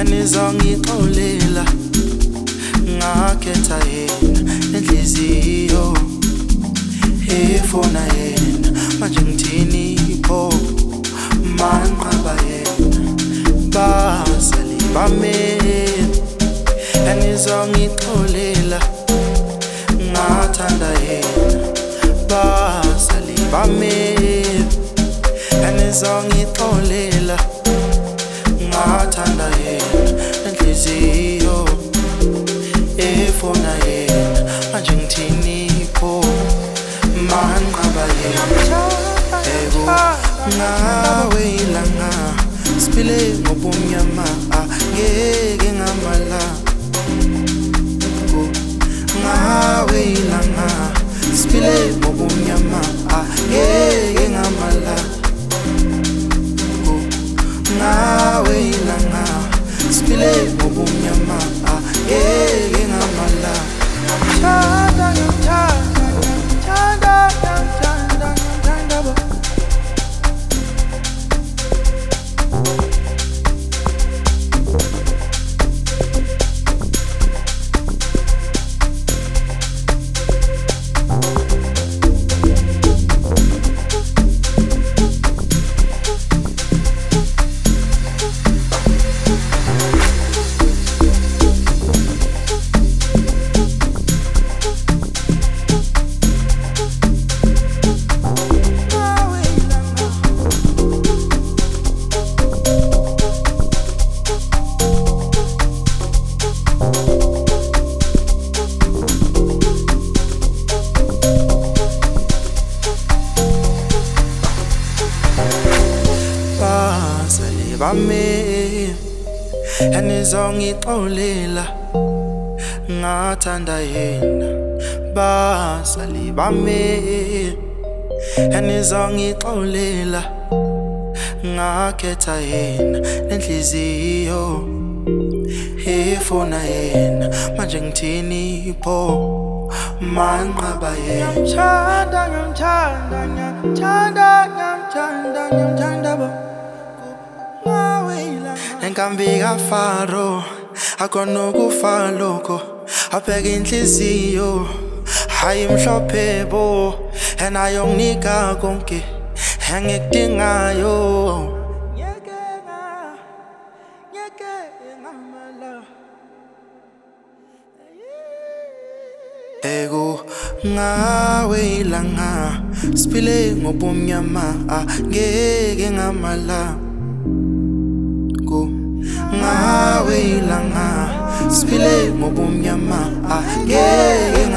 enizongixolela ngakhetha yena nenhliziyo efuna yena manje ngithini pho manqaba yena bazali bami enizongixolela ngathanda yena bazali bami enizongixolela ngathanda yena nenhliziyo efuna yena manje ngithini pho manqaba yena ego ngawe ilanga siphile ngobumnyama angeke ngamala ngawe ilanga siphile ngobumnyama angeke ngamala ngawe ilanga siphile ngobumnyama angeke ngamala bazali bami enizongixolela ngathanda yena bazali bami enizongixolela ngakhetha yena nenhliziyo efuna yena manje ngithini pho manqaba yena ngiyamthanda bo enkambi kaFaro akhona ukufa lokho abheka inhliziyo hayi mhlophe bo enayonginika konke engikudingayo ngeke ngamala ego ngawe ilanga siphile ngobumnyama angeke ngamala ngawe ilanga siphile ngobumnyama angeke